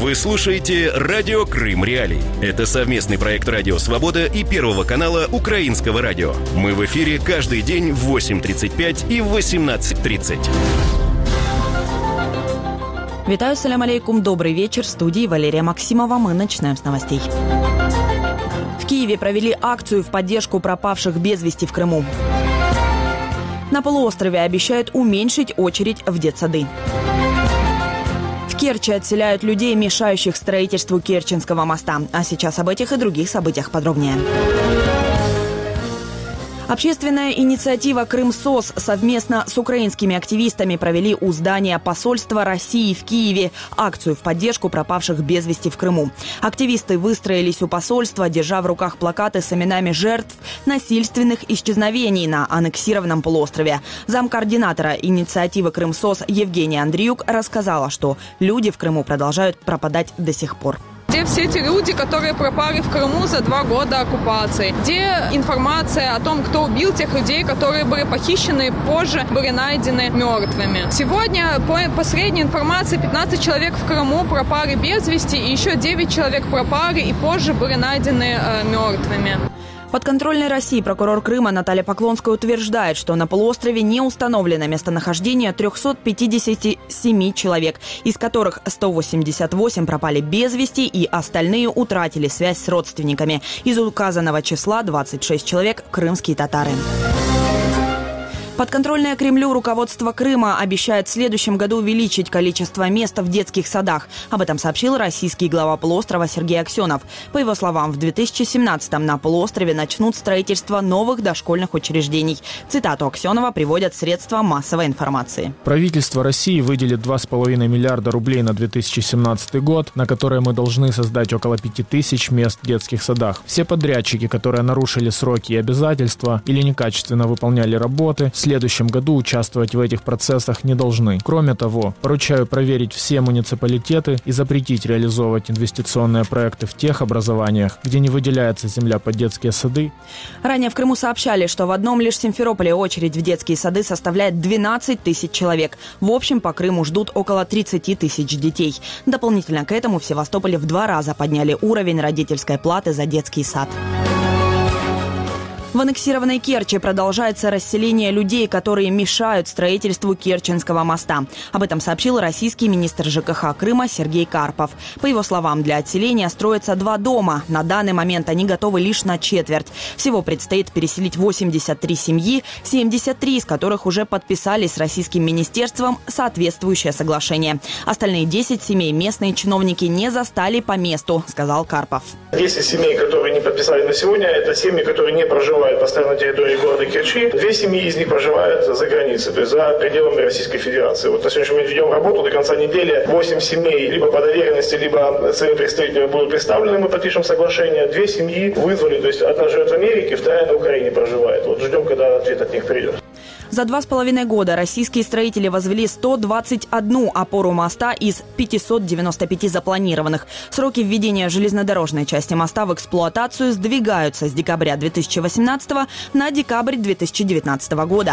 Вы слушаете «Радио Крым Реалии». Это совместный проект «Радио Свобода» и Первого канала Украинского радио. Мы в эфире каждый день в 8:35 и в 18:30. Витаю, салям алейкум, добрый вечер. В студии Валерия Максимова. Мы начинаем с новостей. В Киеве провели акцию в поддержку пропавших без вести в Крыму. На полуострове обещают уменьшить очередь в детсады. В Керчи отселяют людей, мешающих строительству Керченского моста. А сейчас об этих и других событиях подробнее. Общественная инициатива «Крымсос» совместно с украинскими активистами провели у здания посольства России в Киеве акцию в поддержку пропавших без вести в Крыму. Активисты выстроились у посольства, держа в руках плакаты с именами жертв насильственных исчезновений на аннексированном полуострове. Замкоординатора инициативы «Крымсос» Евгения Андриюк рассказала, что люди в Крыму продолжают пропадать до сих пор. Где все те люди, которые пропали в Крыму за 2 года оккупации? Где информация о том, кто убил тех людей, которые были похищены и позже были найдены мертвыми? Сегодня, по средней информации, 15 человек в Крыму пропали без вести, и еще 9 человек пропали и позже были найдены мертвыми. Подконтрольной России прокурор Крыма Наталья Поклонская утверждает, что на полуострове не установлено местонахождение 357 человек, из которых 188 пропали без вести и остальные утратили связь с родственниками. Из указанного числа 26 человек – крымские татары. Подконтрольное Кремлю руководство Крыма обещает в следующем году увеличить количество мест в детских садах. Об этом сообщил российский глава полуострова Сергей Аксенов. По его словам, в 2017-м на полуострове начнут строительство новых дошкольных учреждений. Цитату Аксенова приводят средства массовой информации. Правительство России выделит 2,5 миллиарда рублей на 2017 год, на которые мы должны создать около 5000 мест в детских садах. Все подрядчики, которые нарушили сроки и обязательства или некачественно выполняли работы, в следующем году участвовать в этих процессах не должны. Кроме того, поручаю проверить все муниципалитеты и запретить реализовывать инвестиционные проекты в тех образованиях, где не выделяется земля под детские сады. Ранее в Крыму сообщали, что в одном лишь Симферополе очередь в детские сады составляет 12 тысяч человек. В общем, по Крыму ждут около 30 тысяч детей. Дополнительно к этому в Севастополе в 2 раза подняли уровень родительской платы за детский сад. В аннексированной Керчи продолжается расселение людей, которые мешают строительству Керченского моста. Об этом сообщил российский министр ЖКХ Крыма Сергей Карпов. По его словам, для отселения строятся 2 дома. На данный момент они готовы лишь на четверть. Всего предстоит переселить 83 семьи, 73 из которых уже подписали с российским министерством соответствующее соглашение. Остальные 10 семей местные чиновники не застали по месту, сказал Карпов. 10 семей, которые не подписали на сегодня, это семьи, которые не проживают постоянно на территории города Керчи. 2 семьи из них проживают за границей, то есть за пределами Российской Федерации. Вот на сегодняшний момент ведем работу. До конца недели 8 семей либо по доверенности, либо своими представителями будут представлены. Мы подпишем соглашение. 2 семьи вызвали, то есть одна живет в Америке, 2 на Украине проживает. Вот ждем, когда ответ от них придет. За 2,5 года российские строители возвели 121 опору моста из 595 запланированных. Сроки введения железнодорожной части моста в эксплуатацию сдвигаются с декабря 2018 на декабрь 2019 года.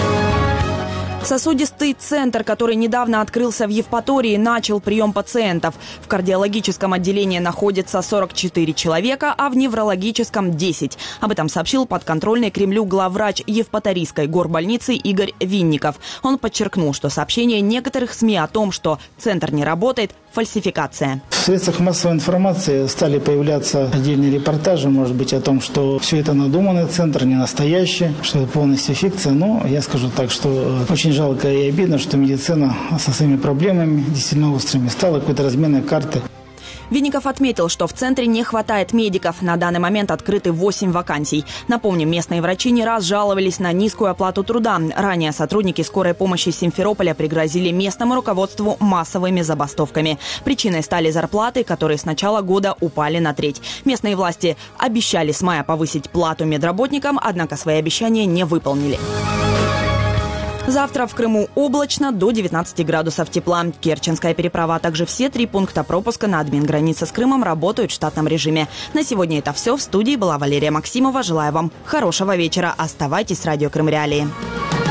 Сосудистый центр, который недавно открылся в Евпатории, начал прием пациентов. В кардиологическом отделении находится 44 человека, а в неврологическом – 10. Об этом сообщил подконтрольный Кремлю главврач Евпаторийской горбольницы Игорь Винников. Он подчеркнул, что сообщение некоторых СМИ о том, что центр не работает – фальсификация. В средствах массовой информации стали появляться отдельные репортажи, может быть, о том, что все это надуманный центр, не настоящий, что это полностью фикция. Но я скажу так, что очень жалко и обидно, что медицина со своими проблемами, действительно острыми, стала какой-то разменной картой. Винников отметил, что в центре не хватает медиков. На данный момент открыты 8 вакансий. Напомним, местные врачи не раз жаловались на низкую оплату труда. Ранее сотрудники скорой помощи Симферополя пригрозили местному руководству массовыми забастовками. Причиной стали зарплаты, которые с начала года упали на треть. Местные власти обещали с мая повысить плату медработникам, однако свои обещания не выполнили. Завтра в Крыму облачно до 19 градусов тепла. Керченская переправа, а также все 3 пункта пропуска на админгранице с Крымом работают в штатном режиме. На сегодня это все. В студии была Валерия Максимова. Желаю вам хорошего вечера. Оставайтесь с радио Крым Реалии.